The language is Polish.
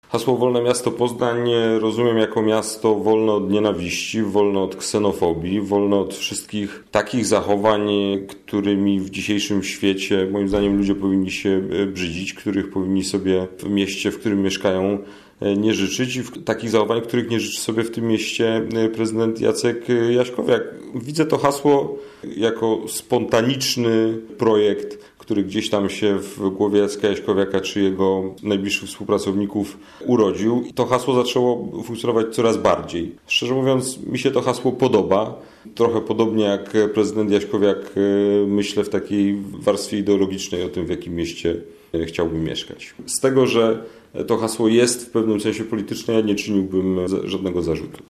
Hasło Wolne Miasto Poznań rozumiem jako miasto wolne od nienawiści, wolne od ksenofobii, wolne od wszystkich takich zachowań, którymi w dzisiejszym świecie moim zdaniem ludzie powinni się brzydzić, których powinni sobie w mieście, w którym mieszkają, nie życzyć i takich zachowań, których nie życzy sobie w tym mieście prezydent Jacek Jaśkowiak. Widzę to hasło jako spontaniczny projekt, który gdzieś tam się w głowie Jacka Jaśkowiaka czy jego najbliższych współpracowników urodził. I to hasło zaczęło funkcjonować coraz bardziej. Szczerze mówiąc, mi się to hasło podoba. Trochę podobnie jak prezydent Jaśkowiak myślę w takiej warstwie ideologicznej o tym, w jakim mieście chciałbym mieszkać. Z tego, że to hasło jest w pewnym sensie polityczne, ja nie czyniłbym żadnego zarzutu.